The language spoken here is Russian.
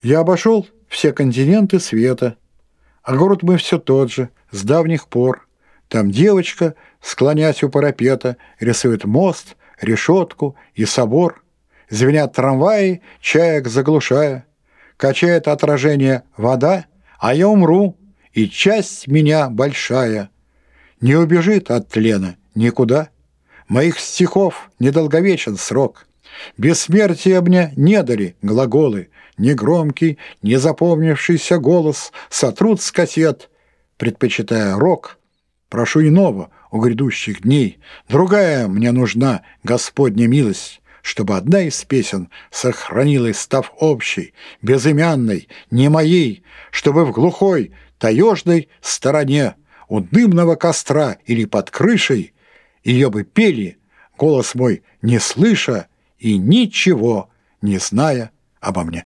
Я обошел все континенты света, а город мой все тот же, с давних пор. Там девочка, склонясь у парапета, рисует мост, решетку и собор. Звенят трамваи, чаек заглушая. Качает отражение вода, а я умру, и часть меня большая не убежит от тлена никуда. Моих стихов недолговечен срок. Бессмертия мне не дали глаголы, ни громкий, не запомнившийся голос сотрут с кассет, предпочитая рок. Прошу иного у грядущих дней. Другая мне нужна Господня милость, чтобы одна из песен сохранилась, став общей, безымянной, не моей, чтобы в глухой, таежной стороне у дымного костра или под крышей ее бы пели, голос мой не слыша и ничего не зная обо мне.